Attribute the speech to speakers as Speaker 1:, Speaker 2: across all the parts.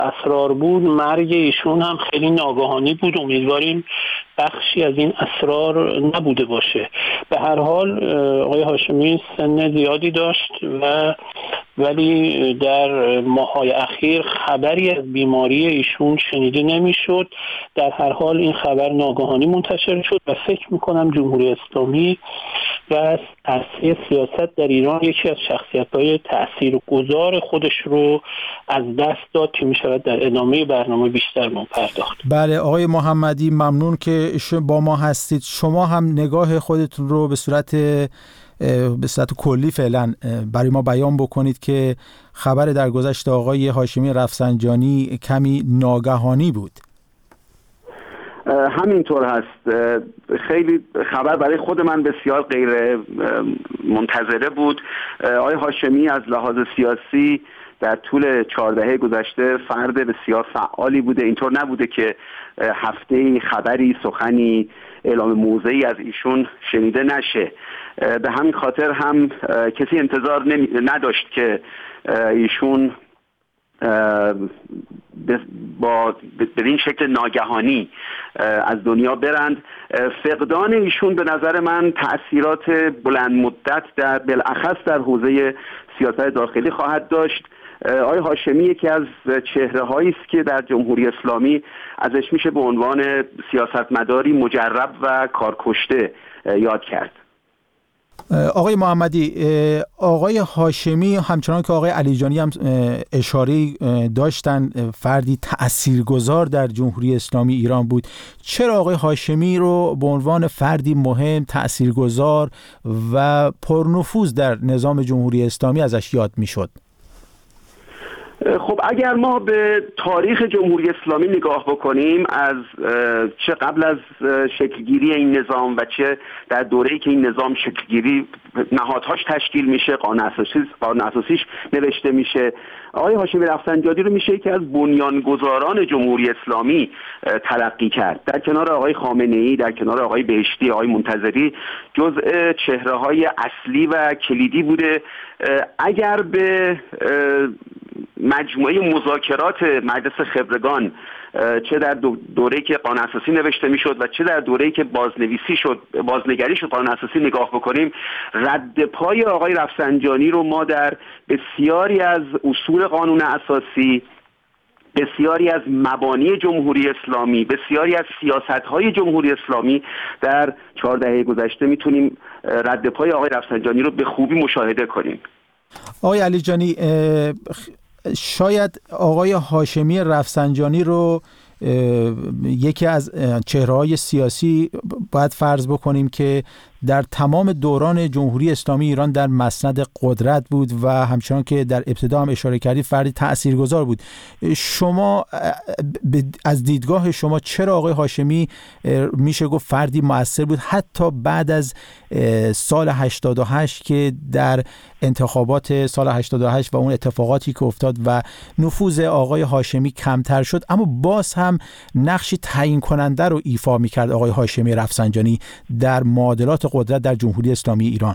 Speaker 1: اسرار بود، مرگ ایشون هم خیلی ناگهانی بود. امیدواریم بخشی از این اسرار نبوده باشه. به هر حال آقای هاشمی سن زیادی داشت ولی در ماه‌های اخیر خبری از بیماری ایشون شنیده نمیشد. در هر حال این خبر ناگهانی منتشر شد و فکر میکنم جمهوری اسلامی و عرصه سیاست در ایران یکی از شخصیت‌های تاثیرگذار خودش رو از دست داد که میشود در ادامه برنامه بیشتر ما پرداخت.
Speaker 2: بله آقای محمدی، ممنون که با ما هستید. شما هم نگاه خودتون رو به صورت کلی فعلا برای ما بیان بکنید که خبر درگذشت آقای هاشمی رفسنجانی کمی ناگهانی بود.
Speaker 3: همینطور هست. خیلی خبر برای خود من بسیار غیر منتظره بود. آقای هاشمی از لحاظ سیاسی در طول 4 دهه گذشته فرد بسیار فعالی بوده. اینطور نبوده که هفته خبری، سخنی، اعلام موضعی از ایشون شنیده نشه. به همین خاطر هم کسی انتظار نداشت که ایشون به این شکل ناگهانی از دنیا برند. فقدان ایشون به نظر من تأثیرات بلند مدت بالاخص در حوزه سیاست داخلی خواهد داشت. آقای هاشمی یکی از چهره‌هایی است که در جمهوری اسلامی ازش میشه به عنوان سیاستمداری مجرب و کارکشته یاد کرد.
Speaker 2: آقای محمدی، آقای هاشمی همچنان که آقای علیجانی هم اشاره داشتن فردی تأثیرگذار در جمهوری اسلامی ایران بود. چرا آقای هاشمی رو به عنوان فردی مهم، تأثیرگذار و پرنفوذ در نظام جمهوری اسلامی ازش یاد میشد؟
Speaker 3: خب اگر ما به تاریخ جمهوری اسلامی نگاه بکنیم، از چه قبل از شکلگیری این نظام و چه در دوره‌ای که این نظام شکلگیری نهادهاش تشکیل میشه، قانون اساسیش نوشته میشه، آقای هاشمی رفسنجانی رو میشه که از بنیانگذاران جمهوری اسلامی تلقی کرد. در کنار آقای خامنه‌ای، در کنار آقای بهشتی، آقای منتظری جزء چهره‌های اصلی و کلیدی بوده. اگر به مجموعه مذاکرات مجلس خبرگان، چه در دوره‌ای که قانون اساسی نوشته میشد و چه در دوره‌ای که بازنگری شد قانون اساسی نگاه بکنیم، رد پای آقای رفسنجانی رو ما در بسیاری از اصول قانون اساسی، بسیاری از مبانی جمهوری اسلامی، بسیاری از سیاست‌های جمهوری اسلامی در 4 دهه گذشته میتونیم رد پای آقای رفسنجانی رو به خوبی مشاهده کنیم.
Speaker 2: آقای علیجانی، شاید آقای هاشمی رفسنجانی رو یکی از چهره‌های سیاسی باید فرض بکنیم که در تمام دوران جمهوری اسلامی ایران در مسند قدرت بود و همچنان که در ابتدا هم اشاره کردید فردی تأثیرگذار بود. شما از دیدگاه شما چرا آقای هاشمی میشه گفت فردی مؤثر بود حتی بعد از سال 88 که در انتخابات سال 88 و اون اتفاقاتی که افتاد و نفوذ آقای هاشمی کمتر شد، اما باز هم نقشی تعیین کننده رو ایفا میکرد آقای هاشمی رفسنجانی در معادلات قدرت در جمهوری اسلامی ایران؟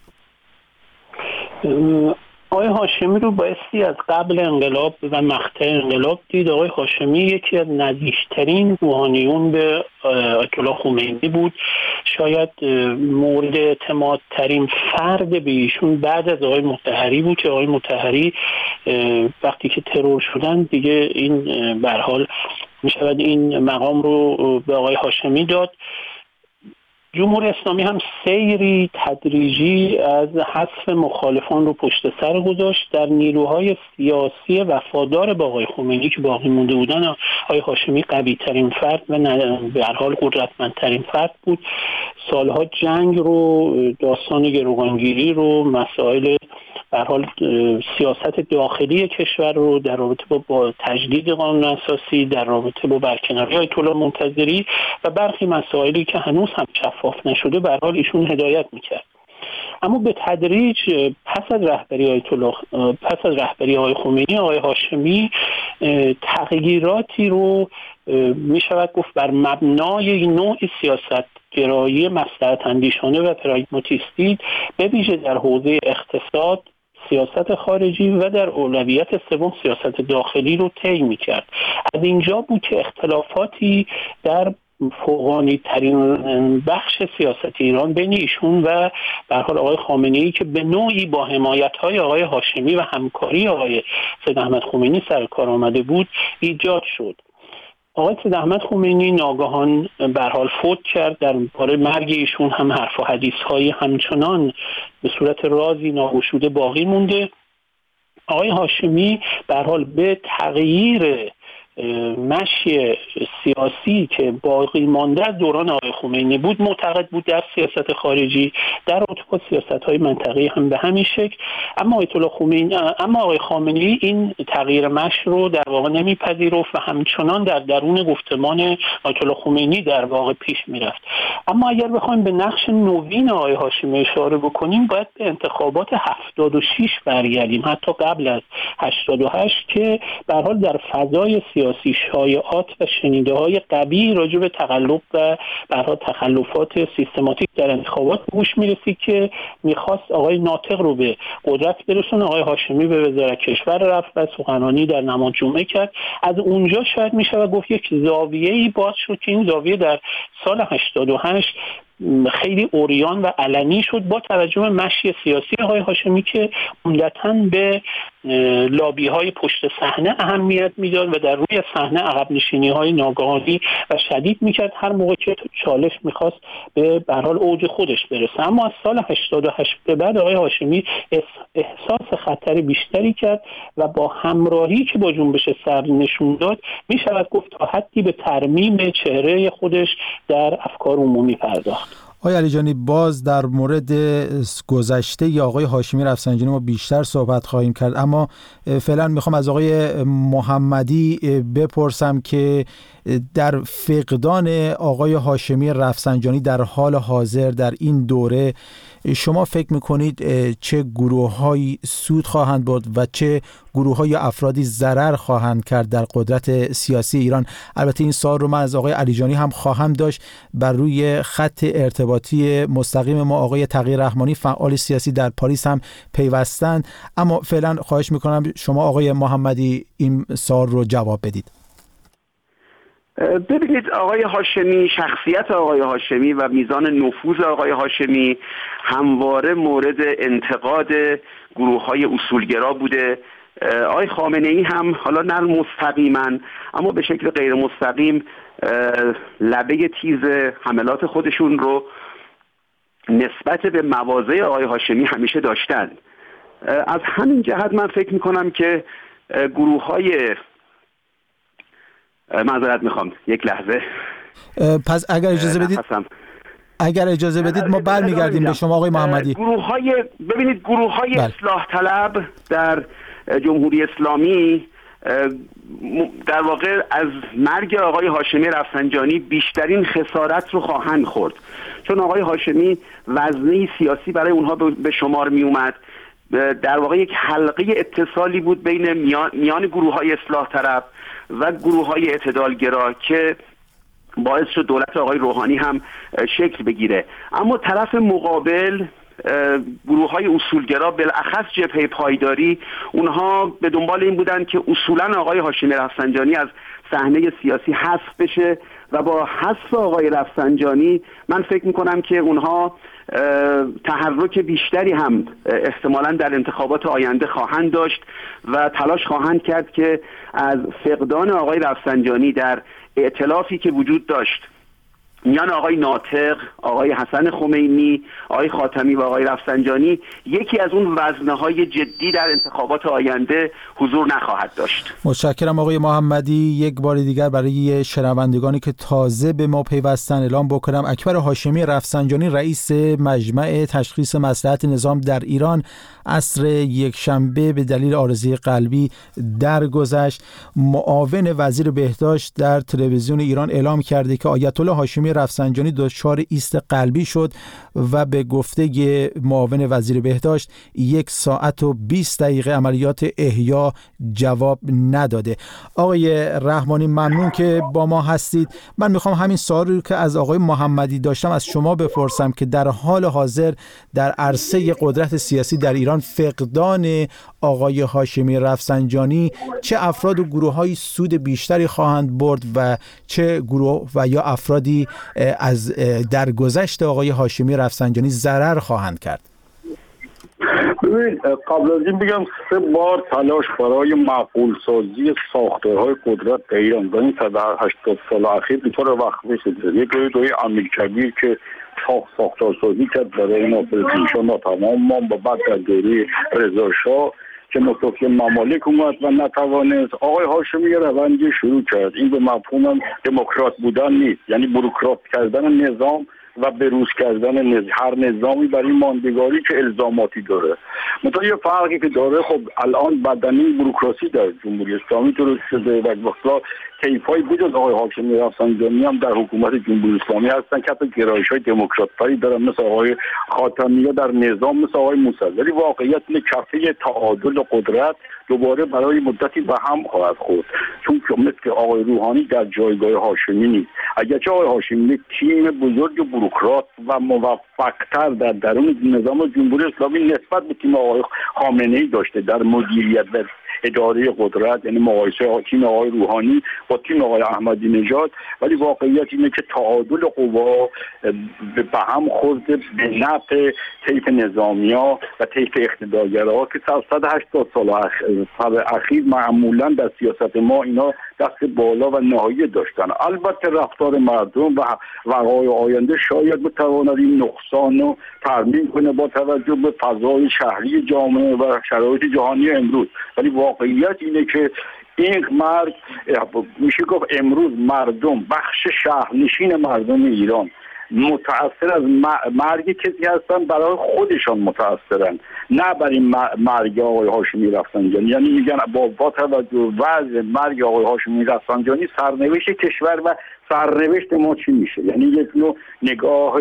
Speaker 1: آقای هاشمی رو بایستی از قبل انقلاب و مقطع انقلاب دید. آقای هاشمی یکی از نزدیکترین روحانیون به آیت الله خمینی بود. شاید مورد اعتماد ترین فرد به ایشون بعد از آقای مطهری بود که آقای مطهری وقتی که ترور شدن دیگه این به هر حال میشود این مقام رو به آقای هاشمی داد. جمهوری اسلامی هم سیری تدریجی از حذف مخالفان رو پشت سر گذاشت. در نیروهای سیاسی وفادار به آقای خمینی که باقی مونده بودن، آقای هاشمی قوی ترین فرد و به هر حال قدرتمندترین فرد بود. سالها جنگ رو، داستان گروگانگیری رو، مسائل به هر حال سیاست داخلی کشور رو در رابطه با تجدید قانون اساسی، در رابطه با برکناری آیت الله منتظری و برخی مسائلی که هنوز هم شفاف نشده به هر حال ایشون هدایت میکرد. اما به تدریج پس از رهبری آقای خمینی، آقای هاشمی تغییراتی رو میشود گفت بر مبنای نوع سیاست گرایی مصلحت اندیشانه و پراگماتیستی به ویژه در حوزه اقتصاد، سیاست خارجی و در اولویت سوم سیاست داخلی رو طی می‌کرد. از اینجا بود که اختلافاتی در فوقانی ترین بخش سیاست ایران بین ایشون و به هر حال آقای خامنه‌ای که به نوعی با حمایت‌های آقای هاشمی و همکاری آقای سید احمد خمینی سر کار آمده بود ایجاد شد. آقای سید احمد خمینی ناگهان به هر حال فوت کرد. در باره مرگ ایشون هم حرف و حدیث‌های همچنان به صورت رازی ناگشوده باقی مونده. آقای هاشمی به هر حال به تغییر مشی سیاسی که باقی مانده از دوران آقای خمینی بود معتقد بود در سیاست خارجی، در رابطه با سیاست‌های منطقه‌ای هم به همین شکل. اما آقای خامنه‌ای این تغییر مش رو در واقع نمیپذیرفت و همچنان در درون گفتمان آیت الله خمینی در واقع پیش میرفت. اما اگر بخوایم به نقش نوین آقای هاشمی اشاره بکنیم، باید به انتخابات 76 برگردیم، حتی قبل از 88، که به هر حال در فضای سیاسی شایعات و شنیده‌های قوی راجع به تقلب و به هر حال تخلفات سیستماتیک در انتخابات گوش می‌رسید که می‌خواست آقای ناطق رو به قدرت برسونه. آقای هاشمی به وزارت کشور رفت و سخنرانی در نماز جمعه کرد. از اونجا شاید میشه گفت یک زاویه‌ای باز شد که این زاویه در سال 88 خیلی عریان و علنی شد با توجه به مشی سیاسی آقای هاشمی که عمدتاً به لابی‌های پشت صحنه اهمیت میداد و در روی صحنه عقب نشینی‌های ناگهانی و شدید میکرد هر موقع که چالش میخواست به هر حال اوج خودش برسه. اما از سال 88 به بعد آقای هاشمی احساس خطر بیشتری کرد و با همراهی که با جنبش سر نشون داد میشود گفت تا حدی به ترمیم چهره خودش در افکار عمومی پرداخت.
Speaker 2: آقای علیجانی، باز در مورد گذشته ی آقای هاشمی رفسنجانی ما بیشتر صحبت خواهیم کرد، اما فعلا میخوام از آقای محمدی بپرسم که در فقدان آقای هاشمی رفسنجانی در حال حاضر در این دوره شما فکر میکنید چه گروه‌هایی سود خواهند برد و چه گروه‌ها یا افرادی ضرر خواهند کرد در قدرت سیاسی ایران؟ البته این سوال رو من از آقای علیجانی هم خواهم داشت. بر روی خط ارتباطی مستقیم ما آقای تقی رحمانی فعال سیاسی در پاریس هم پیوستند، اما فعلا خواهش میکنم شما آقای محمدی این سوال رو جواب بدید.
Speaker 3: ببینید، آقای هاشمی، شخصیت آقای هاشمی و میزان نفوذ آقای هاشمی همواره مورد انتقاد گروه‌های اصولگرا بوده. آقای خامنه‌ای هم حالا نه مستقیما اما به شکل غیر مستقیم لبه تیز حملات خودشون رو نسبت به مواضع آقای هاشمی همیشه داشتن. از همین جهت من فکر میکنم که گروه‌های معذرت میخوام یک لحظه.
Speaker 2: پس اگر اجازه بدید ما برمیگردیم به شما آقای محمدی.
Speaker 3: ببینید گروه‌های اصلاح طلب در جمهوری اسلامی در واقع از مرگ آقای هاشمی رفسنجانی بیشترین خسارت رو خواهند خورد، چون آقای هاشمی وزنه سیاسی برای اونها به شمار می اومد. در واقع یک حلقه اتصالی بود بین میان گروه‌های اصلاح طلب و گروه‌های اعتدالگرا که باعث شد دولت آقای روحانی هم شکل بگیره. اما طرف مقابل گروه‌های اصولگرا، بالاخص جبهه پایداری، اونها به دنبال این بودن که اصولاً آقای هاشمی رفسنجانی از صحنه سیاسی حذف بشه و با حذف آقای رفسنجانی من فکر میکنم که اونها تحرک بیشتری هم احتمالاً در انتخابات آینده خواهند داشت و تلاش خواهند کرد که از فقدان آقای رفسنجانی در ائتلافی که وجود داشت میان آقای ناطق، آقای حسن خمینی، آقای خاتمی و آقای رفسنجانی، یکی از اون وزنه‌های جدی در انتخابات آینده حضور نخواهد داشت.
Speaker 2: متشکرم آقای محمدی. یک بار دیگر برای شنوندگانی که تازه به ما پیوستن اعلام بکنم اکبر هاشمی رفسنجانی رئیس مجمع تشخیص مصلحت نظام در ایران عصر یکشنبه به دلیل عارضه قلبی درگذشت. معاون وزیر بهداشت در تلویزیون ایران اعلام کرده که آیت الله هاشمی هاشمی رفسنجانی دچار ایست قلبی شد و به گفته معاون وزیر بهداشت 1 ساعت و 20 دقیقه عملیات احیا جواب نداده. آقای رحمانی ممنون که با ما هستید. من میخوام همین سوالی که از آقای محمدی داشتم از شما بپرسم که در حال حاضر در عرصه قدرت سیاسی در ایران فقدان آقای هاشمی رفسنجانی چه افراد و گروه‌های سود بیشتری خواهند برد و چه گروه و یا افرادی از درگذشت آقای هاشمی رفسنجانی ضرر خواهند کرد؟
Speaker 4: ببین، قبل از این بگم 3 بار تلاش برای معقول سازی ساختارهای قدرت در ایران در این 180 سال اخیر به طور وقفه شده. یک دوره امیرکبیر که ساختارسازی کرد برای ناصرالدین شاه ناتمام ماند و بعد در دوره رضا شاه که متوفی ممالک اومد و نتوانست. آقای هاشمی روندی شروع کرد. این به مفهوم دموکرات بودن نیست، یعنی بوروکرات کردن نظام و بروز کردن هر نظامی برای ماندگاری که الزاماتی داره. مثلا یه فرقی که داره، خب الان بدنه بوروکراسی در جمهوری اسلامی درست شده و وقتا طیف‌های بجز آقای هاشمی رفسنجانی هم در حکومت جمهوری اسلامی هستن که حتی گرایش‌های دموکرات‌هایی دارن، مثل آقای خاتمی یا در نظام مثل آقای موسوی. ولی واقعیت اینه کفه تعادل و قدرت دوباره برای مدتی به هم خواهد خورد، چون مثل آقای روحانی در جایگاه هاشمی نیست. اگرچه آقای هاشمی تیم بزرگ بوروکرات و موفق‌تر در درون نظام جمهوری اسلامی نسبت به تیم آقای خامنه‌ای داشته در مدیریت و اداره قدرت، یعنی مقایسه تیم آقای روحانی با تیم آقای احمدی نژاد، ولی واقعیت اینه که تعادل قوا به هم خورده به نفع طیف نظامیا و طیف اقتدارگرا که 180 سال اخیر معمولا در سیاست ما اینا دست بالا و نهایی داشتن. البته رفتار مردم و وقایع آینده شاید بتواند این نقصان رو ترمیم کنه با توجه به فضای شهری جامعه و شرایط جهانی امروز، ولی واقعیت اینه که این مرگ میشه گفت امروز مردم، بخش شهرنشین مردم ایران متأثر از مرگ کسی هستن، برای خودشان متأثرن، نه برای مرگ آقای هاشمی رفسنجانی. یعنی میگن با توجه وضع مرگ آقای هاشمی رفسنجانی سرنوشت کشور و سرنوشت ما چی میشه. یعنی یک نوع نگاه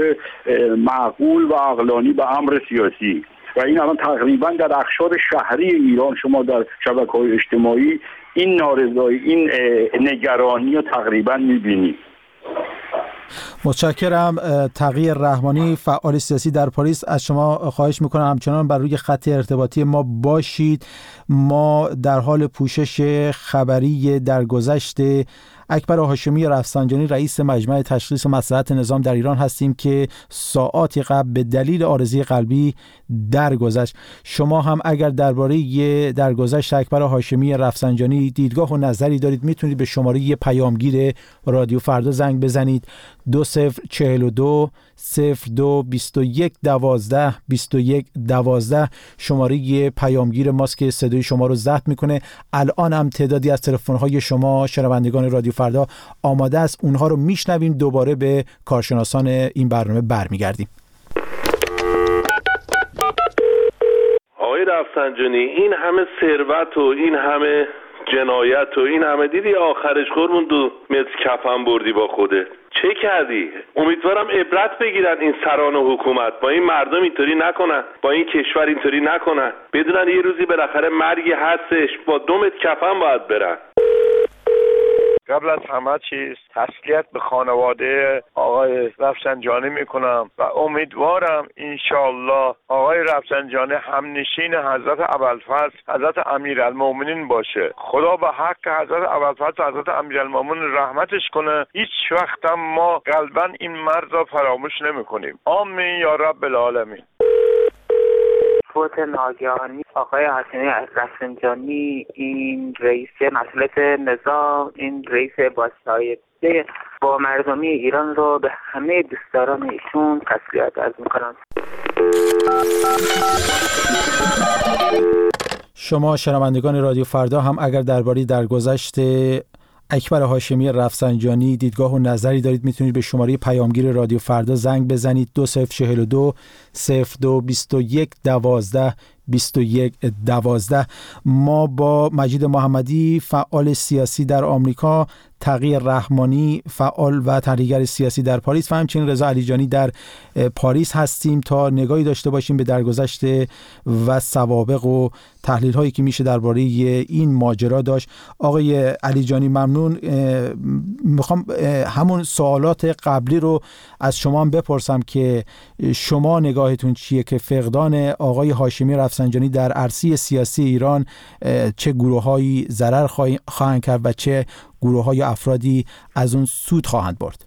Speaker 4: معقول و عقلانی به امر سیاسی و این الان تقریبا در اقشار شهری ایران شما در شبکه‌های اجتماعی این نارضایی، این نگرانی رو تقریبا میبینید.
Speaker 2: متشکرم. تقی رحمانی، فعال سیاسی در پاریس، از شما خواهش میکنم همچنان بر روی خط ارتباطی ما باشید. ما در حال پوشش خبری درگذشت اکبر هاشمی رفسنجانی رئیس مجمع تشخیص مصلحت نظام در ایران هستیم که ساعاتی قبل به دلیل عارضه قلبی درگذشت. شما هم اگر درباره درگذشت اکبر هاشمی رفسنجانی دیدگاه و نظری دارید میتونید به شماره پیامگیر رادیو فردا زنگ بزنید 2042 02 21 12 21 12. شماره پیامگیر ماست که صدای شما رو ضبط میکنه. الان هم تعدادی از تلفن‌های شما شنوندگان رادیو فردا آماده است، اونها رو میشنویم. دوباره به کارشناسان این برنامه برمیگردیم.
Speaker 5: آقای رفسنجانی، این همه ثروت و این همه جنایت و این همه دیدی آخرش خورمون 2 متر کفن بردی با خودت. چه کردی؟ امیدوارم عبرت بگیرن این سران حکومت، با این مردم اینطوری نکنن، با این کشور اینطوری نکنن، بدونن یه روزی بالاخره مرگی هستش، با 2 متر کفن باید برن.
Speaker 6: قبل از همه چیز تسلیت به خانواده آقای رفسنجانی میکنم و امیدوارم انشالله آقای رفسنجانی همنشین حضرت ابوالفضل حضرت امیرالمومنین باشه. خدا به حق حضرت ابوالفضل حضرت امیرالمومنین رحمتش کنه. هیچ وقت هم ما قلبا این مرد را فراموش نمیکنیم. آمین یا رب العالمین.
Speaker 7: فوت ناگهانی آقای هاشمی رفسنجانی، این رئیس مسئولت نظام، این رئیس باسایده با مردمی ایران رو به همه دوستداران ایشون تسلیت عرض میکنم.
Speaker 2: شما شنوندگان رادیو فردا هم اگر درباره درگذشت اکبر هاشمی رفسنجانی دیدگاه و نظری دارید میتونید به شماره پیامگیر رادیو فردا زنگ بزنید 2042 02 21 12 2112. ما با مجید محمدی، فعال سیاسی در آمریکا، تقی رحمانی، فعال و تحلیلگر سیاسی در پاریس و همچنین رضا علیجانی در پاریس هستیم تا نگاهی داشته باشیم به درگذشته و سوابق و تحلیل هایی که میشه درباره این ماجرا داشت. آقای علیجانی ممنون. میخوام همون سوالات قبلی رو از شما هم بپرسم که شما نگاهتون چیه که فقدان آقای هاشمی رفسنجانی در عرصه سیاسی ایران چه گروه‌هایی ضرر خواهند کرد و چه گروه‌ها یا افرادی از اون سود خواهند برد؟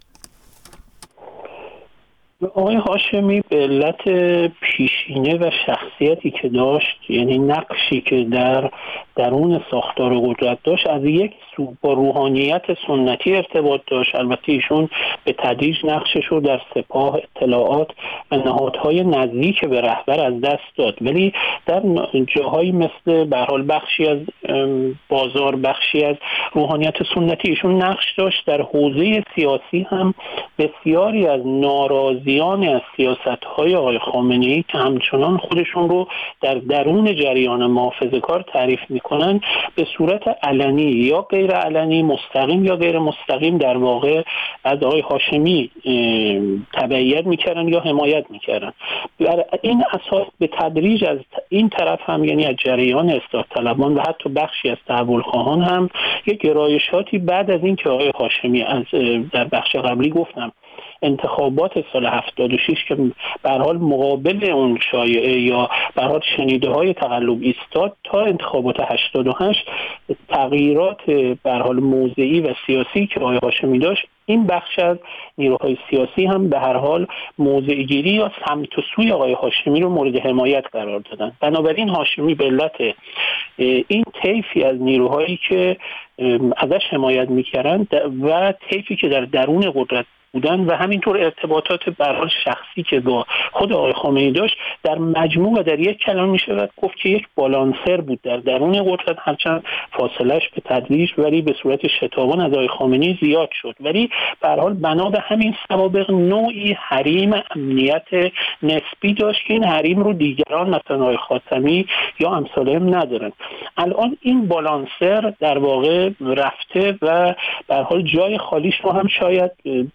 Speaker 1: آقای هاشمی به علت پیشینه و شخصیتی که داشت، یعنی نقشی که در درون ساختار قدرت داشت، از یک سو با روحانیت سنتی ارتباط داشت. البته ایشون به تدریج نقشش رو در سپاه، اطلاعات و نهادهای نزدیک به رهبر از دست داد، ولی در جاهایی مثل به هر حال بخشی از بازار، بخشی از روحانیت سنتی ایشون نقش داشت. در حوزه سیاسی هم بسیاری از ناراضیان از سیاست‌های آقای خامنه‌ای که همچنان خودشون رو در درون جریان محافظه‌کار تعریف می‌کنن، به صورت علنی یا غیر علنی، مستقیم یا غیر مستقیم، در واقع از آقای هاشمی تبعیت می‌کردن یا حمایت می‌کردن. بر این اساس به تدریج از این طرف هم، یعنی از جریان اصلاح طلبان و حتی بخشی از تحولخواهان هم، یک گرایشاتی بعد از این که آقای هاشمی از در بخش قبلی گفتم انتخابات سال 76 که به هر حال مقابل اون شایعه یا به هر حال شنیده‌های تقلب ایستاد تا انتخابات 88 تغییرات به هر حال موضعی و سیاسی که آقای هاشمی داشت، این بخش از نیروهای سیاسی هم به هر حال موضع‌گیری یا سمت و سوی آقای هاشمی رو مورد حمایت قرار دادن. بنابراین هاشمی به علت این طیفی از نیروهایی که ازش حمایت می‌کردن و طیفی که در درون قدرت بودن و همینطور ارتباطات به هر حال شخصی که با خود آقای خامنه‌ای داشت، در مجموع و در یک کلام میشه گفت که یک بالانسر بود در درون قدرت، هرچند فاصلهش به تدریج ولی به صورت شتابان از آقای خامنه‌ای زیاد شد، ولی به هر حال بنا به همین سوابق نوعی حریم امنیت نسبی داشت که این حریم رو دیگران مثلا آقای خاتمی یا امثالهم ندارن. الان این بالانسر در واقع رفته و به هر حال جای خالیش رو هم شاید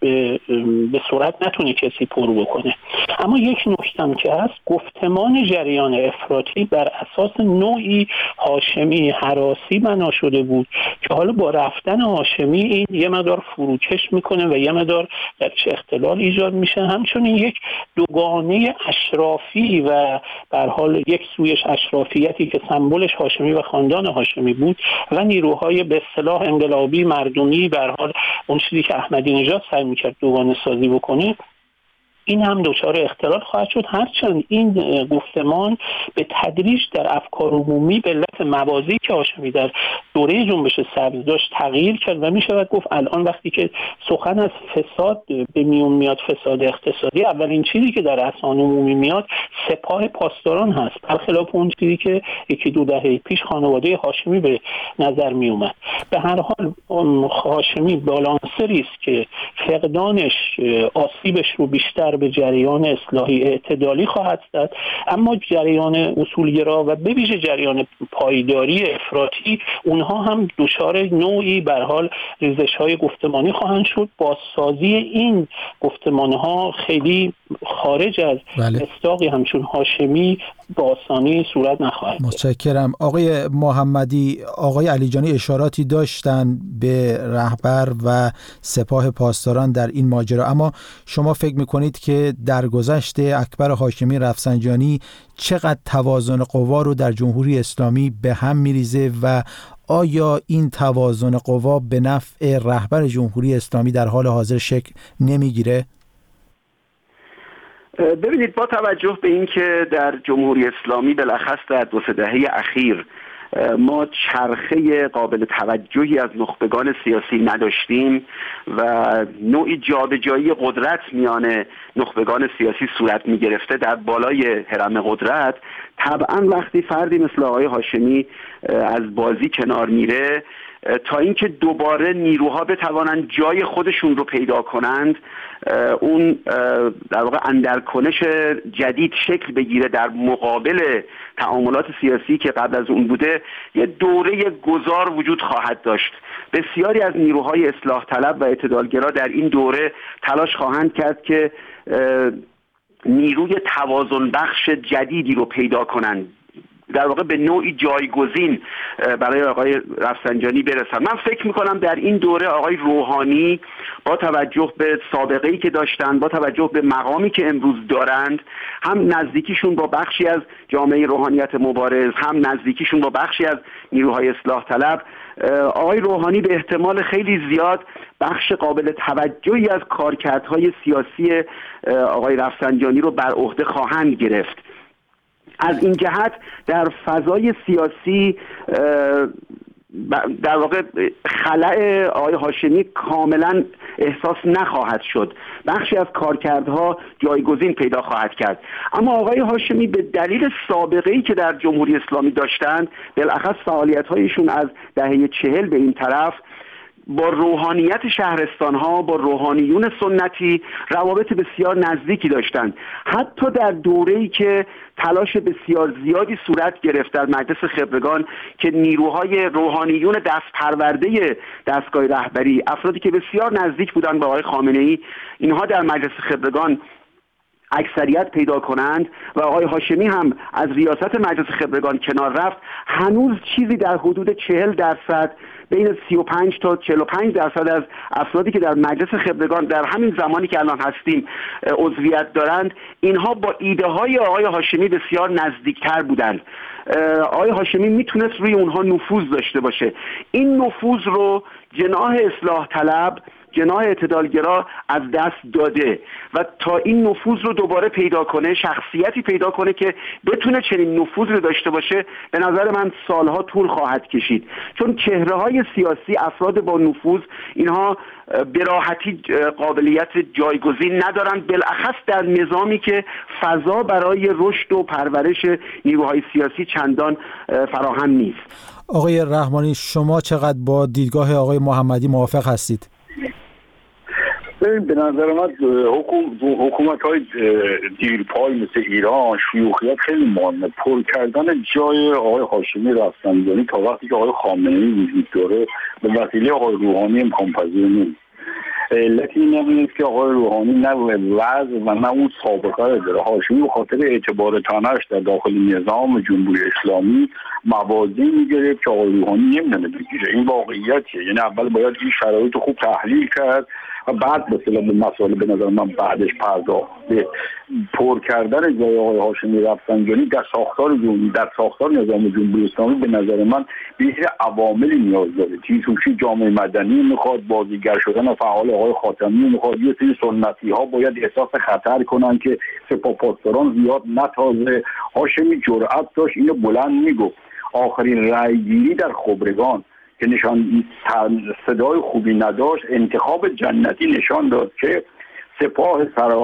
Speaker 1: به صورت نتونه کسی پر بکنه. اما یک نکته که هست، گفتمان جریان افراطی بر اساس نوعی هاشمی هراسی بنا شده بود که حالا با رفتن هاشمی این یه مقدار فروکش میکنه و یه مقدار درش اختلال ایجاد میشه. همچنین یک دوگانه اشرافی و به هر حال یک سویش اشرافیتی که سمبلش هاشمی و خاندان هاشمی بود و نیروهای به اصطلاح انقلابی مردمی، به هر حال اون چیزی که احمدی نژاد سعی میکرد دوگانه سازی بکنه، این هم دچار اختلال خواهد شد. هرچند این گفتمان به تدریج در افکار عمومی به علت موازی که هاشمی در دوره جنبش سبز داشت تغییر کرد و میشود گفت الان وقتی که سخن از فساد به میون میاد، فساد اقتصادی، اولین چیزی که در اذهان عمومی میاد سپاه پاسداران هست، برخلاف اون چیزی که یکی دو دهه پیش خانواده هاشمی به نظر می اومد. به هر حال هاشمی بالانسری است که فقدانش آسیبش رو بیشتر به جریان اصلاحی اعتدالی خواهد زد، اما جریان اصولگرا و به ویژه جریان پایداری افراطی، اونها هم دچار نوعی به هر حال ریزش‌های گفتمانی خواهند شد. بازسازی این گفتمان‌ها خیلی خارج از مصداقی همچون هاشمی با آسانی صورت نخواهد.
Speaker 2: متشکرم. آقای محمدی، آقای علیجانی اشاراتی داشتن به رهبر و سپاه پاسداران در این ماجرا، اما شما فکر میکنید که در گذشته اکبر هاشمی رفسنجانی چقدر توازن قوا رو در جمهوری اسلامی به هم میریزه و آیا این توازن قوا به نفع رهبر جمهوری اسلامی در حال حاضر شکل نمیگیره؟
Speaker 3: ببینید، با توجه به اینکه در جمهوری اسلامی بالاخص در 2-3 دهه اخیر ما چرخه قابل توجهی از نخبگان سیاسی نداشتیم و نوعی جابجایی قدرت میان نخبگان سیاسی صورت میگرفته در بالای هرم قدرت، طبعا وقتی فردی مثل آقای هاشمی از بازی کنار میره تا اینکه دوباره نیروها بتوانند جای خودشون رو پیدا کنند، اون در واقع اندرکنش جدید شکل بگیره در مقابل تعاملات سیاسی که قبل از اون بوده، یه دوره گذار وجود خواهد داشت. بسیاری از نیروهای اصلاح طلب و اعتدالگرا در این دوره تلاش خواهند کرد که نیروی توازن بخش جدیدی رو پیدا کنند، در واقع به نوعی جایگزین برای آقای رفسنجانی برسن. من فکر میکنم در این دوره آقای روحانی با توجه به سابقه‌ای که داشتن، با توجه به مقامی که امروز دارند، هم نزدیکیشون با بخشی از جامعه روحانیت مبارز، هم نزدیکیشون با بخشی از نیروهای اصلاح طلب، آقای روحانی به احتمال خیلی زیاد بخش قابل توجهی از کارکردهای سیاسی آقای رفسنجانی رو بر عهده خواهند گرفت. از این جهت در فضای سیاسی در واقع خلأ آقای هاشمی کاملا احساس نخواهد شد، بخشی از کارکردها جایگزین پیدا خواهد کرد. اما آقای هاشمی به دلیل سابقه‌ای که در جمهوری اسلامی داشتند، بالاخص فعالیت‌هایشون از دهه 40 به این طرف، با روحانیت شهرستان‌ها، با روحانیون سنتی روابط بسیار نزدیکی داشتند. حتی در دوره‌ای که تلاش بسیار زیادی صورت گرفت در مجلس خبرگان که نیروهای روحانیون دست پرورده دستگاه رهبری، افرادی که بسیار نزدیک بودند به آقای خامنه‌ای، اینها در مجلس خبرگان اکثریت پیدا کنند و آقای هاشمی هم از ریاست مجلس خبرگان کنار رفت، هنوز چیزی در حدود 40%، بین 35 تا 45% از افرادی که در مجلس خبرگان در همین زمانی که الان هستیم عضویت دارند، اینها با ایده های آقای هاشمی بسیار نزدیکتر بودند. آقای هاشمی میتونست روی اونها نفوذ داشته باشه. این نفوذ رو جناح اصلاح طلب، جناح اعتدالگرا از دست داده و تا این نفوذ رو دوباره پیدا کنه، شخصیتی پیدا کنه که بتونه چنین نفوذ رو داشته باشه، به نظر من سالها طول خواهد کشید. چون چهره‌های سیاسی، افراد با نفوذ، اینها به راحتی قابلیت جایگزین ندارند، بالاخص در نظامی که فضا برای رشد و پرورش نیروهای سیاسی چندان فراهم نیست.
Speaker 2: آقای رحمانی، شما چقدر با دیدگاه آقای محمدی موافق هستید؟
Speaker 4: به نظر من حکومت‌های دیرپای مثل ایران شیوخیت خیلی مهمه. پر کردن جای آقای هاشمی رفسنجانی تا وقتی که آقای خامنه‌ای وجود داره به وسیله آقای روحانی امکان پذیر نیست. علت این نیست که آقای روحانی نه وضع و نه اون سابقه داره. هاشمی به خاطر اعتبار تنش در داخل نظام جمهوری اسلامی موازی میگرفت که آقای روحانی نمیدونه بگیره. این واقعیتیه. یعنی اول باید این شرایط خوب تحلیل کرد و بعد به مسائل به نظر من بعدش پرداخت. پر کردن جای آقای هاشمی رفسنجانی در ساختار نظام جمهوری اسلامی به نظر من به عواملی نیاز داره. توشی جامعه مدنی میخواد، بازیگر شدن فعال آقای خاتمی میخواد، یه سری سنتی ها باید احساس خطر کنن که سپاهپاسداران زیاد نتازه. هاشمی جرأت داشت اینو بلند میگفت. آخرین رأیگیری در خبرگان که نشان صدای خوبی نداشت، انتخاب جنتی نشان داد که سپاه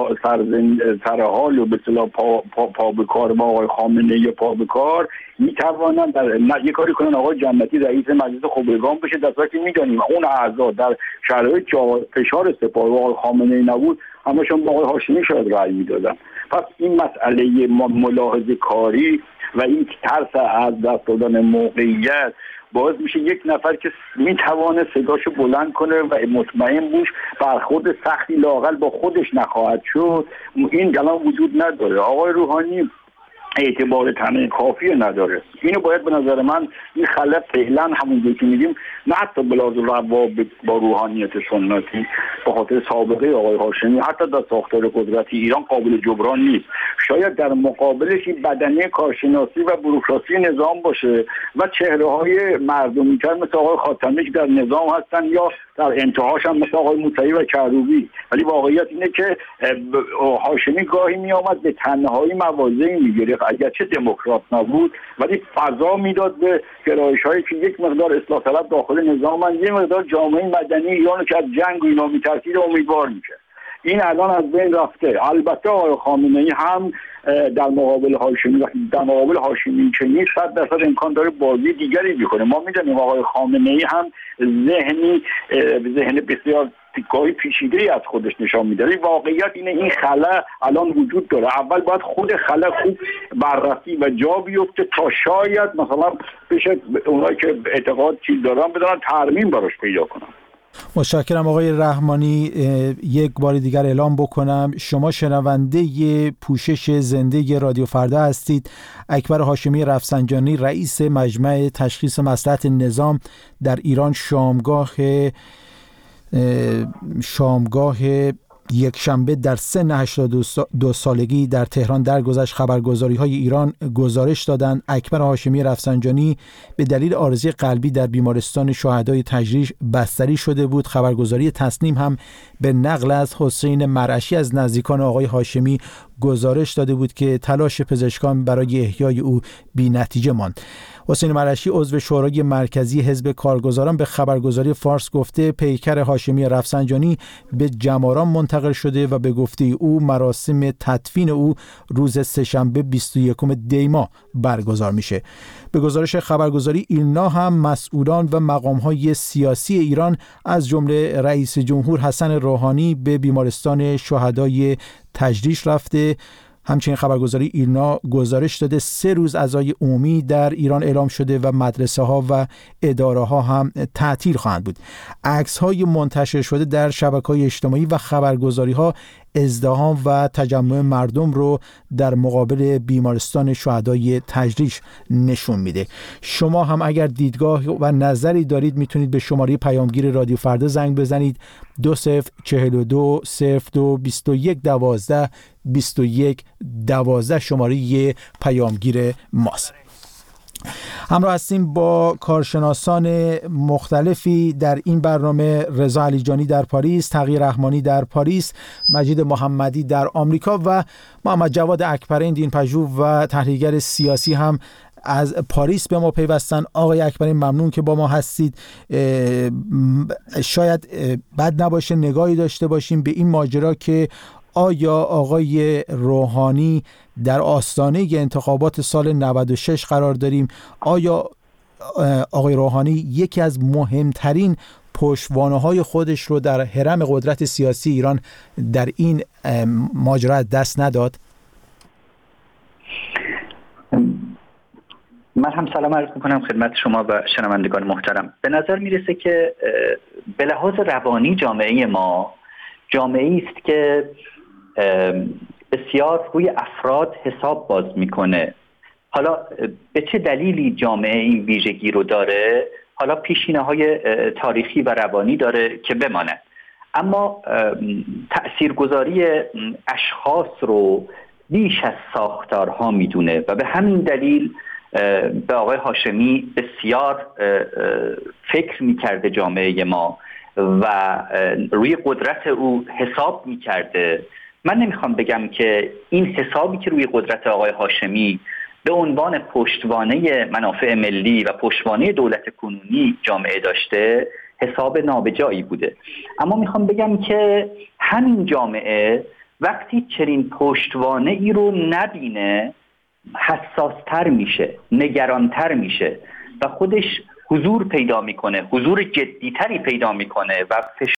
Speaker 4: سرحال و به اصطلاح پا به کار با آقای خامنه‌ای پا به کار میتوانند یه کاری کنن آقای جنتی رئیس مجلس خبرگان بشه، در صورتی که میدانیم اون اعضا در شرایط فشار سپاه و آقای خامنه‌ای نبود همشون با آقای هاشمی شاید رأی میدادن. پس این مسئله ملاحظه کاری و این ترس از دست دادن موقعیت باعث میشه یک نفر که میتوانه صداشو بلند کنه و مطمئن باش برخورد سختی لااقل با خودش نخواهد شد، این الان وجود نداره. آقای روحانی اعتبار تنه کافی نداره. اینو باید به نظر من این خلأ فعلا همونجوری که میگیم نه حتی بلاز روابط با روحانیت سنتی به خاطر سابقه آقای هاشمی حتی در ساختار قدرتی ایران قابل جبران نیست. شاید در مقابلش این بدنه کارشناسی و بوروکراسی نظام باشه و چهره‌های مردمی‌تر مثل آقای خاتمی که در نظام هستن یا در انتهاش هم مثل آقای موسوی و کروبی. ولی واقعیت اینه که هاشمی گاهی میآمد به تنهایی مواضعی میگرفت، اگرچه دموکرات نبود ولی فضا میداد به گرایش‌هایی که یک مقدار اصلاح طلب داخل نظام، یه مقدار جامعه مدنی ایرانو که از جنگ و اینا میترسید امیدوار میشه. این الان از بین رفته. البته آقای خامنه‌ای هم در مقابل هاشمی که نیست 100% امکان داره بازی دیگری بکنه. ما میدونیم آقای خامنه‌ای هم ذهن بسیار گاهی پیچیده‌ای از خودش نشان میده. واقعیت اینه این خلا الان وجود داره. اول باید خود خلا خوب بررسی و جا بیفته تا شاید مثلا بشه اونایی که اعتقاد چیز دارن بدونن ترمیم براش پیدا کنن.
Speaker 2: متشکرم آقای رحمانی. یک بار دیگر اعلام بکنم شما شنونده پوشش زنده رادیو فردا هستید. اکبر هاشمی رفسنجانی رئیس مجمع تشخیص مصلحت نظام در ایران شامگاه یک شنبه در سن 82 سالگی در تهران درگذشت. خبرگزاری‌های ایران گزارش دادند اکبر هاشمی رفسنجانی به دلیل عارضه قلبی در بیمارستان شهدای تجریش بستری شده بود. خبرگزاری تصنیم هم به نقل از حسین مرعشی از نزدیکان آقای هاشمی گزارش داده بود که تلاش پزشکان برای احیای او بی‌نتیجه ماند. حسین مرعشی عضو شورای مرکزی حزب کارگزاران به خبرگزاری فارس گفته پیکر هاشمی رفسنجانی به جماران منتقل شده و به گفته او مراسم تدفین او روز سه‌شنبه 21 دی ماه برگزار میشه. به گزارش خبرگزاری ایلنا هم مسئولان و مقام‌های سیاسی ایران از جمله رئیس جمهور حسن روحانی به بیمارستان شهدای تجریش رفته. همچنین خبرگزاری ایلنا گزارش داده 3 روز عزای عمومی در ایران اعلام شده و مدرسه ها و اداره ها هم تعطیل خواهند بود. عکس های منتشر شده در شبکه‌های اجتماعی و خبرگزاری ها ازدحام و تجمع مردم رو در مقابل بیمارستان شهدای تجریش نشون میده. شما هم اگر دیدگاه و نظری دارید میتونید به شماره پیامگیر رادیو فردا زنگ بزنید 2042 02 21 12 21 12 شماره پیامگیر ماست. همراه هستیم با کارشناسان مختلفی در این برنامه: رضا علیجانی در پاریس، تقی رحمانی در پاریس، مجید محمدی در آمریکا و محمد جواد اکبرین دینپژوه و تحلیلگر سیاسی هم از پاریس به ما پیوستن. آقای اکبرین ممنون که با ما هستید. شاید بد نباشه نگاهی داشته باشیم به این ماجرا که آیا آقای روحانی در آستانه انتخابات سال 96 قرار داریم؟ آیا آقای روحانی یکی از مهمترین پشتوانه‌های خودش رو در حرم قدرت سیاسی ایران در این ماجرا دست نداد؟
Speaker 8: من هم سلام عرض میکنم خدمت شما و شنوندگان محترم. به نظر میرسه که به لحاظ روانی جامعه ما جامعه‌ای است که بسیار روی افراد حساب باز میکنه. حالا به چه دلیلی جامعه این ویژگی رو داره؟ حالا پیشینه‌های تاریخی و روانی داره که بماند، اما تأثیرگذاری اشخاص رو بیش از ساختارها میدونه و به همین دلیل به آقای هاشمی بسیار فکر میکرده جامعه ما و روی قدرت او حساب میکرده. من نمیخوام بگم که این حسابی که روی قدرت آقای هاشمی به عنوان پشتوانه منافع ملی و پشتوانه دولت کنونی جامعه داشته حساب نابجایی بوده، اما میخوام بگم که همین جامعه وقتی چنین پشتوانه ای رو نبینه حساستر میشه، نگرانتر میشه و خودش حضور پیدا میکنه، حضور جدیتری پیدا میکنه و